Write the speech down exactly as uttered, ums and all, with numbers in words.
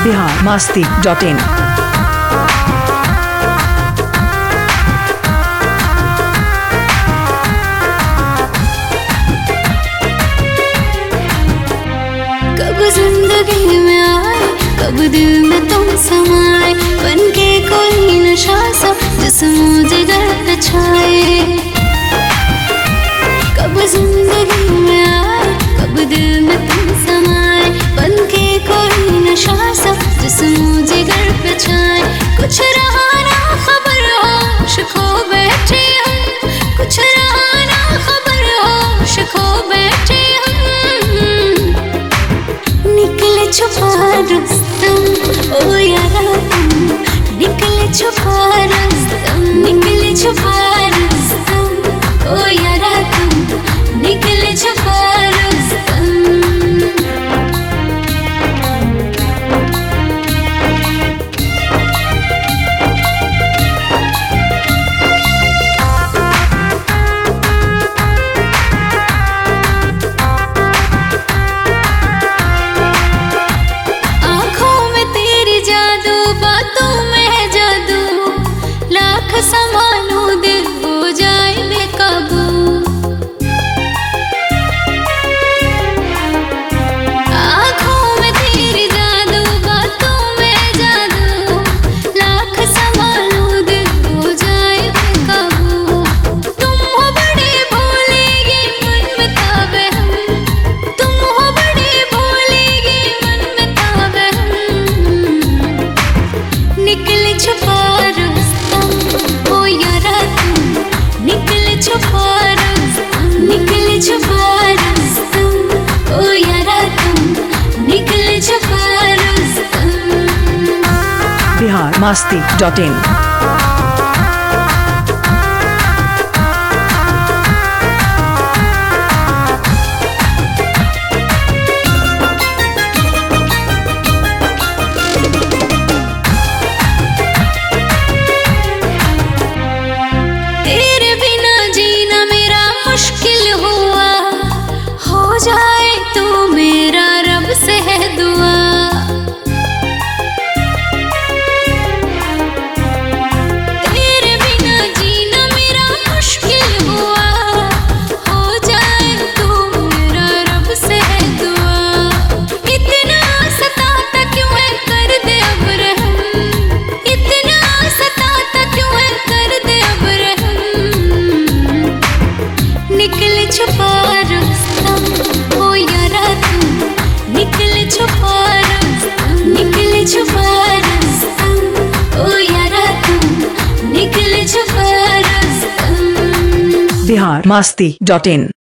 Bihar Masti dot इन। कब जिंदगी में आए, कब दिल में तुम समाए, बनके कोई नशा सा जिस्म जिगर पे छाए। कब जिंदगी में आए, कब दिल में तुम समाए, बनके कोई नशा सा जिस्म जिगर पे छाए। कुछ रहा ना खबर होश खो बैठे हम, कुछ रहा ना खबर होश खो बैठे हम। निकले छुपा रुस्तम ओ यारा तुम, निकले छुपा रुस्तम, निकले छुपा रुस्तम ओ यारा तुम, निकले छुपा रुस्तम। संभालो दिल हो जाए बेकाबू, आँखों में तेरी जादू, बातों में जादू, लाख संभालो दिल हो जाए बेकाबू। तुम हो बड़े भूलेगी मन में काबे हम, तुम हो बड़े भूलेगी मन में काबे हम। निकले छुपा ओ यारा तुम, निकले छुपा रुस्तम, निकले छुपा रुस्तम ओ यारा तुम, निकले छुपा रुस्तम। Bihar Masti dot in. मुश्किल हुआ हो जाए तो मेरा रब से है दुआ। तेरे बिना जीना मेरा मुश्किल हुआ, हो जाए तो मेरा रब से है दुआ। इतना सताता क्यों है कर दे अब रहम, इतना सताता क्यों है कर दे अब रहम। निकले छुपा रुस्तम ओ यारा तुम, निकले छुपा रुस्तम, निकले छुपा रुस्तम ओ यारा तुम, निकले छुपा रुस्तम। बिहार मस्ती डॉट इन।